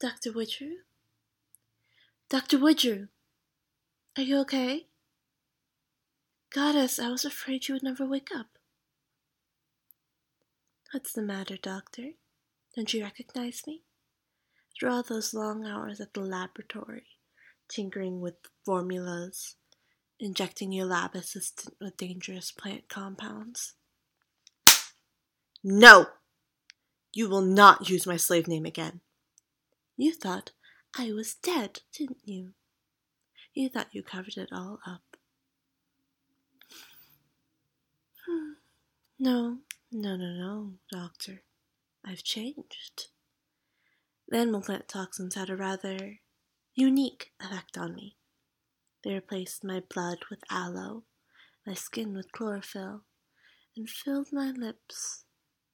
Dr. Woodrow? Dr. Woodrow! Are you okay? Goddess, I was afraid you would never wake up. What's the matter, Doctor? Don't you recognize me? After all those long hours at the laboratory, tinkering with formulas, injecting your lab assistant with dangerous plant compounds. No! You will not use my slave name again. You thought I was dead, didn't you? You thought you covered it all up. No, Doctor. I've changed. The animal plant toxins had a rather unique effect on me. They replaced my blood with aloe, my skin with chlorophyll, and filled my lips.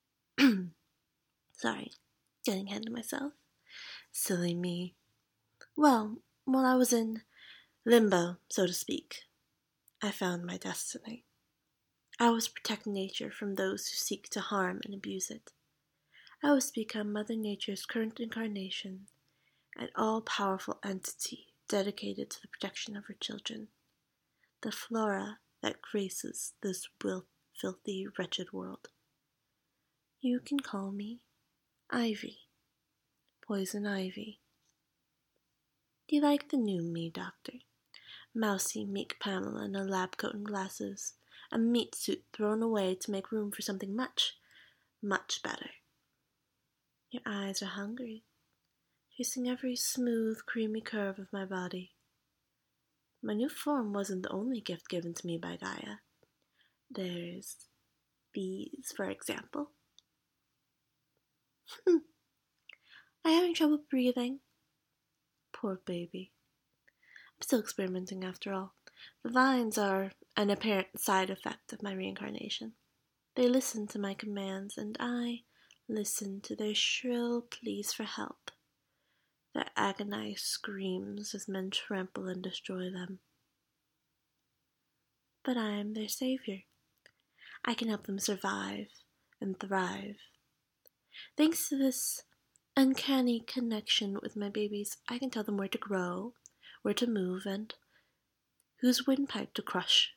Sorry, getting ahead of myself. Silly me. Well, while I was in limbo, so to speak, I found my destiny. I was to protect nature from those who seek to harm and abuse it. I was to become Mother Nature's current incarnation, an all-powerful entity dedicated to the protection of her children, the flora that graces this filthy, wretched world. You can call me Ivy, Poison Ivy. Do you like the new me, Doctor? Mousy, meek Pamela in a lab coat and glasses, a meat suit thrown away to make room for something much, much better. Your eyes are hungry, tracing every smooth, creamy curve of my body. My new form wasn't the only gift given to me by Gaia. There's bees, for example. I'm having trouble breathing. Poor baby. I'm still experimenting after all. The vines are an apparent side effect of my reincarnation. They listen to my commands, and I listen to their shrill pleas for help, their agonized screams as men trample and destroy them. But I am their savior. I can help them survive and thrive. Thanks to this uncanny connection with my babies, I can tell them where to grow, where to move, and whose windpipe to crush.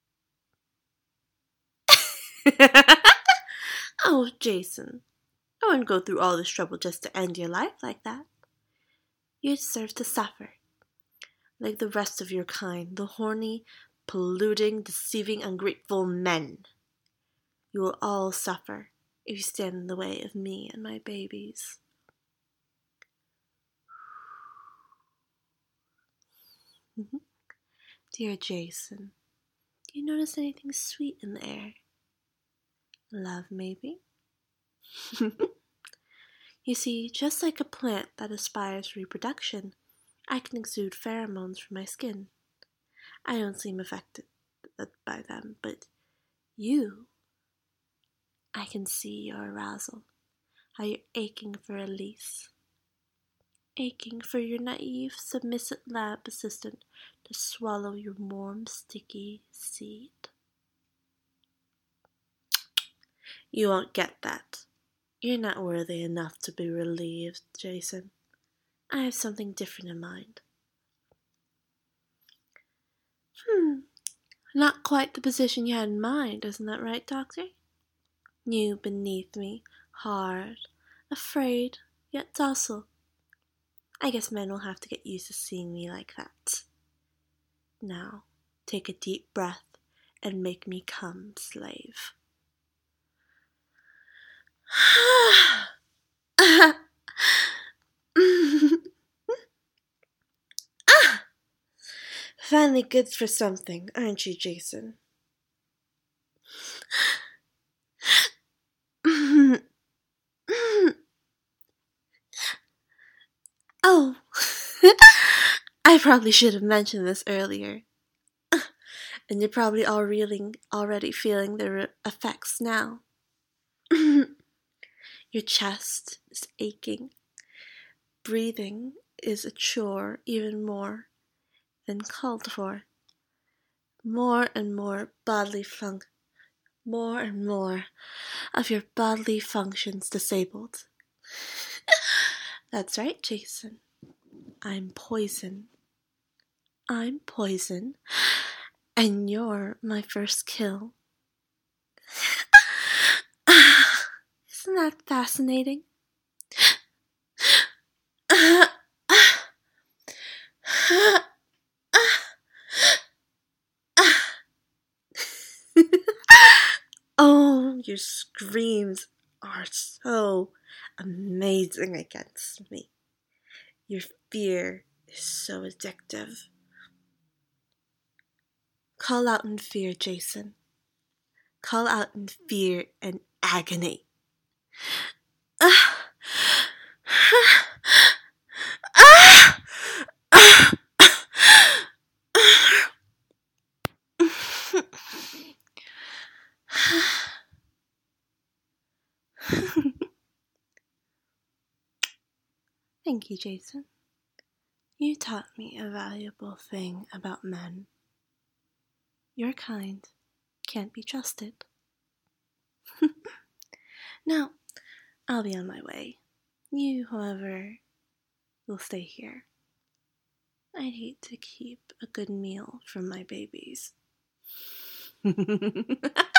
Oh, Jason, I wouldn't go through all this trouble just to end your life like that. You deserve to suffer, like the rest of your kind, the horny, polluting, deceiving, ungrateful men. You will all suffer if you stand in the way of me and my babies. Dear Jason, do you notice anything sweet in the air? Love, maybe? You see, just like a plant that aspires to reproduction, I can exude pheromones from my skin. I don't seem affected by them, but you, I can see your arousal, how you're aching for release, aching for your naive, submissive lab assistant to swallow your warm, sticky seed. You won't get that. You're not worthy enough to be relieved, Jason. I have something different in mind. Not quite the position you had in mind, isn't that right, Doctor? You beneath me, hard, afraid, yet docile. I guess men will have to get used to seeing me like that. Now, take a deep breath and make me come, slave. Finally good for something, aren't you, Jason? Oh, I probably should have mentioned this earlier. And you're probably already feeling the effects now. Your chest is aching. Breathing is a chore even more than called for. More and more of your bodily functions disabled. That's right, Jason. I'm poison. I'm poison, and you're my first kill. Isn't that fascinating? Oh, your screams are so amazing against me. Your fear is so addictive. Call out in fear, Jason. Call out in fear and agony. Thank you, Jason. You taught me a valuable thing about men. Your kind can't be trusted. Now, I'll be on my way. You, however, will stay here. I'd hate to keep a good meal from my babies.